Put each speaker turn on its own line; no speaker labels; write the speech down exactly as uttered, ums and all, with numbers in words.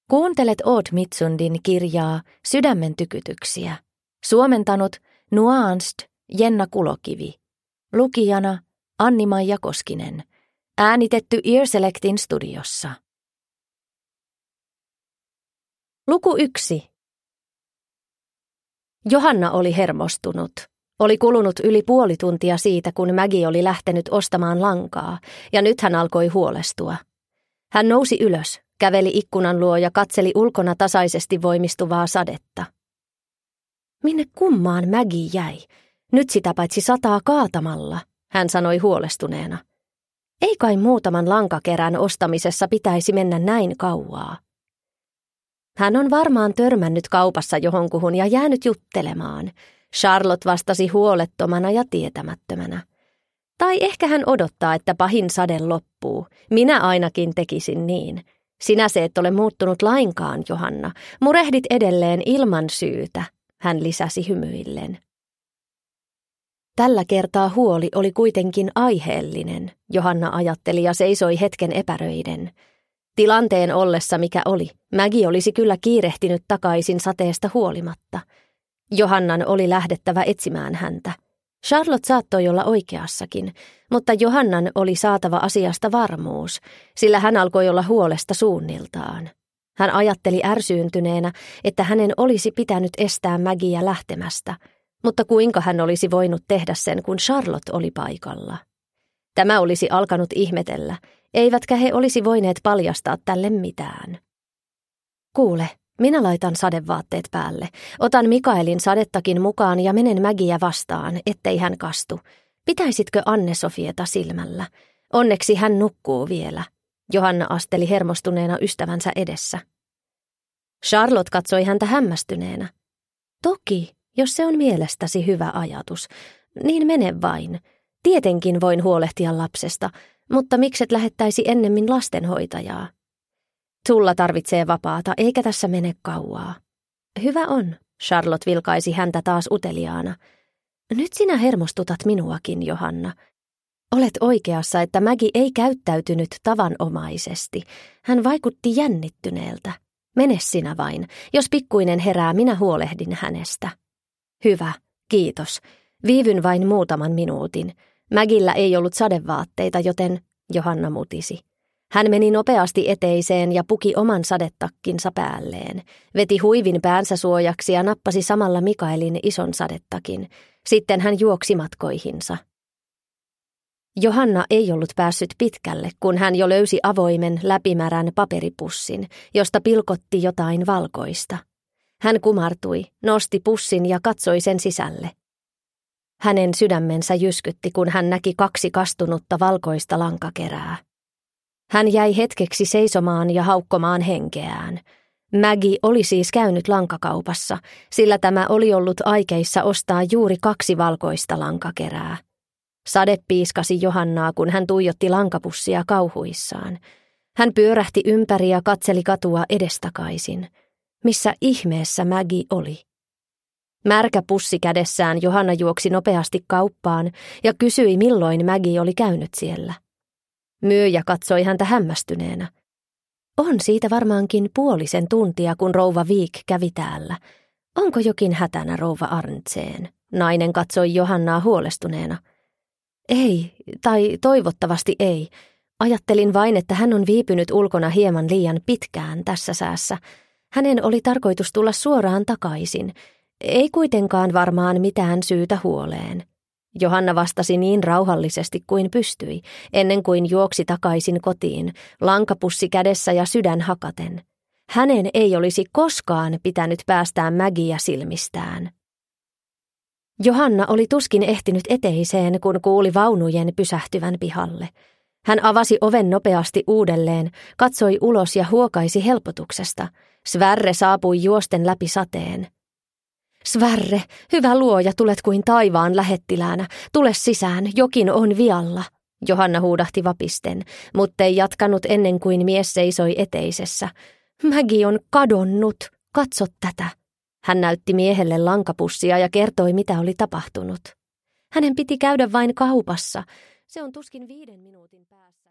Kuuntelet Odd Mitsundin kirjaa Sydämen tykytyksiä. Suomentanut Nuanced Jenna Kulokivi. Lukijana Anni-Maija Koskinen. Äänitetty Earselectin studiossa. Luku yksi. Johanna oli hermostunut. Oli kulunut yli puoli tuntia siitä, kun Maggie oli lähtenyt ostamaan lankaa, ja nyt hän alkoi huolestua. Hän nousi ylös, käveli ikkunan luo ja katseli ulkona tasaisesti voimistuvaa sadetta. Minne kummaan Maggie jäi? Nyt sitä paitsi sataa kaatamalla, hän sanoi huolestuneena. Ei kai muutaman lankakerän ostamisessa pitäisi mennä näin kauaa. Hän on varmaan törmännyt kaupassa johonkuhun ja jäänyt juttelemaan. Charlotte vastasi huolettomana ja tietämättömänä. Tai ehkä hän odottaa, että pahin sade loppuu. Minä ainakin tekisin niin. Sinä se et ole muuttunut lainkaan, Johanna. Murehdit edelleen ilman syytä, hän lisäsi hymyillen. Tällä kertaa huoli oli kuitenkin aiheellinen, Johanna ajatteli ja seisoi hetken epäröiden. Tilanteen ollessa mikä oli, Maggie olisi kyllä kiirehtinyt takaisin sateesta huolimatta. Johannan oli lähdettävä etsimään häntä. Charlotte saattoi olla oikeassakin, mutta Johannan oli saatava asiasta varmuus, sillä hän alkoi olla huolesta suunniltaan. Hän ajatteli ärsyyntyneenä, että hänen olisi pitänyt estää Maggiea lähtemästä, mutta kuinka hän olisi voinut tehdä sen, kun Charlotte oli paikalla? Tämä olisi alkanut ihmetellä, eivätkä he olisi voineet paljastaa tälle mitään. Kuule, minä laitan sadevaatteet päälle. Otan Mikaelin sadettakin mukaan ja menen Maggiea vastaan, ettei hän kastu. Pitäisitkö Anne-Sofieta silmällä? Onneksi hän nukkuu vielä. Johanna asteli hermostuneena ystävänsä edessä. Charlotte katsoi häntä hämmästyneenä. Toki, jos se on mielestäsi hyvä ajatus, niin mene vain. Tietenkin voin huolehtia lapsesta, mutta mikset lähettäisi ennemmin lastenhoitajaa? Sulla tarvitsee vapaata, eikä tässä mene kauaa. Hyvä on, Charlotte vilkaisi häntä taas uteliaana. Nyt sinä hermostutat minuakin, Johanna. Olet oikeassa, että Maggie ei käyttäytynyt tavanomaisesti. Hän vaikutti jännittyneeltä. Mene sinä vain. Jos pikkuinen herää, minä huolehdin hänestä. Hyvä, kiitos. Viivyn vain muutaman minuutin. Maggiellä ei ollut sadevaatteita, joten Johanna mutisi. Hän meni nopeasti eteiseen ja puki oman sadetakkinsa päälleen. Veti huivin päänsä suojaksi ja nappasi samalla Mikaelin ison sadettakin. Sitten hän juoksi matkoihinsa. Johanna ei ollut päässyt pitkälle, kun hän jo löysi avoimen, läpimärän paperipussin, josta pilkotti jotain valkoista. Hän kumartui, nosti pussin ja katsoi sen sisälle. Hänen sydämensä jyskytti, kun hän näki kaksi kastunutta valkoista lankakerää. Hän jäi hetkeksi seisomaan ja haukkomaan henkeään. Maggie oli siis käynyt lankakaupassa, sillä tämä oli ollut aikeissa ostaa juuri kaksi valkoista lankakerää. Sade piiskasi Johannaa, kun hän tuijotti lankapussia kauhuissaan. Hän pyörähti ympäri ja katseli katua edestakaisin. Missä ihmeessä Maggie oli? Märkä pussi kädessään Johanna juoksi nopeasti kauppaan ja kysyi, milloin Maggie oli käynyt siellä. Myyjä katsoi häntä hämmästyneenä. On siitä varmaankin puolisen tuntia, kun rouva Viik kävi täällä. Onko jokin hätänä, rouva Arntseen? Nainen katsoi Johannaa huolestuneena. Ei, tai toivottavasti ei. Ajattelin vain, että hän on viipynyt ulkona hieman liian pitkään tässä säässä. Hänen oli tarkoitus tulla suoraan takaisin. Ei kuitenkaan varmaan mitään syytä huoleen. Johanna vastasi niin rauhallisesti kuin pystyi, ennen kuin juoksi takaisin kotiin, lankapussi kädessä ja sydän hakaten. Hänen ei olisi koskaan pitänyt päästää Maggiea silmistään. Johanna oli tuskin ehtinyt eteiseen, kun kuuli vaunujen pysähtyvän pihalle. Hän avasi oven nopeasti uudelleen, katsoi ulos ja huokaisi helpotuksesta. Sverre saapui juosten läpi sateen. Sverre, hyvä luoja, tulet kuin taivaan lähettiläänä. Tule sisään, jokin on vialla. Johanna huudahti vapisten, muttei jatkanut ennen kuin mies seisoi eteisessä. Maggie on kadonnut, katso tätä. Hän näytti miehelle lankapussia ja kertoi, mitä oli tapahtunut. Hänen piti käydä vain kaupassa. Se on tuskin viiden minuutin päässä.